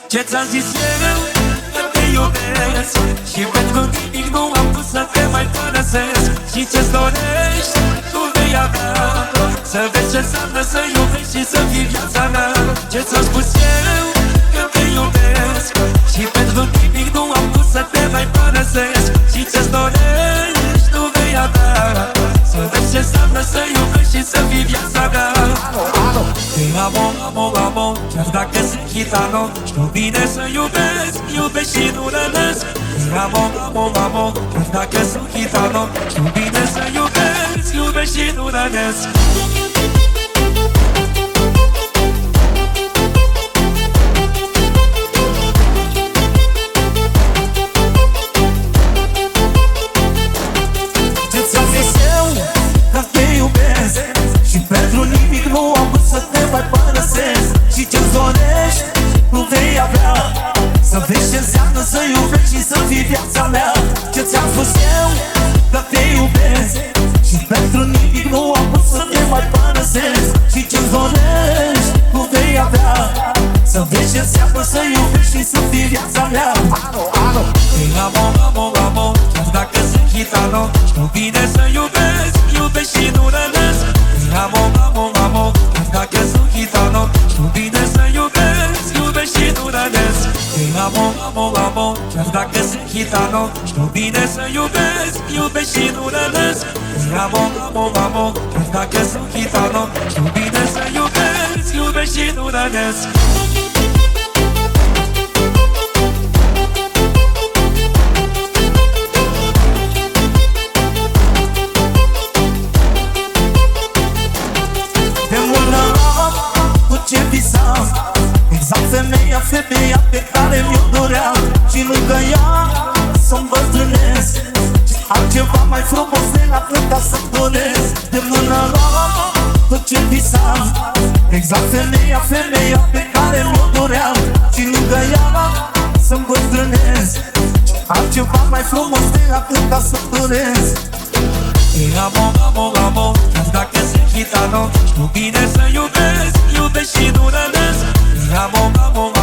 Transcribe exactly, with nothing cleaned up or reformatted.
Ce ți-am zis eu, că te iubesc și pentru nimic nu am pus să te mai părăsesc. Și ce-ți dorești, tu vei avea, să vezi ce înseamnă să iubești și să fii viața mea. Ce ți-am spus eu, că te iubesc și pentru nimic nu am pus să te mai părăsesc. Și ce-ți dorești, tu vei avea, să vezi ce înseamnă să iubești și să fii viața mea. Te amo, amo, amo, chiar dacă sunt gitano, știu bine să iubesc, iubesc și nu rănesc. Te amo, amo, amo, chiar dacă sunt gitano, știu bine să iubesc, iubesc și nu rănesc. Ce ți-am zis eu, că te iubesc și pentru nimic nu am vrut să te mai părăsesc. Și ce-ți dorești, nu vei avea, să vezi ce înseamnă să iubești și să fii viața mea. Ce ți-am spus eu, că te iubesc și pentru nimic nu am vrut să te mai părăsesc. Și ce-ți dorești, nu vei avea, să vezi ce înseamnă să iubești și să fii viața mea. Te amo, amo, amo, chiar dacă sunt gitano, știu bine să iubesc, iubesc și nu rănesc. Te amo, amo, amo, chiar dacă sunt gitano, știu bine să iubesc, iubesc și nu rănesc. Te amo, amo, amo, chiar dacă sunt gitano, știu bine să iubesc, iubesc și nu rănesc. Te amo, amo, amo, chiar dacă sunt gitano, știu bine să iubesc, iubesc și nu rănesc. Ce visam, exact femeia, femeia pe care mi-o doream. Și lângă ea să-mi bătrânesc, altceva mai frumos de atâta să-mi doresc. De mână luam tot ce visam, exact femeia, femeia pe care mi-o doream. Și lângă ea să-mi bătrânesc, altceva mai frumos de atâta să-mi doresc. Te amo, amo, amo, chiar dacă sunt gitano, știu bine să iubesc, iubesc și nu rănesc. Te amo, amo,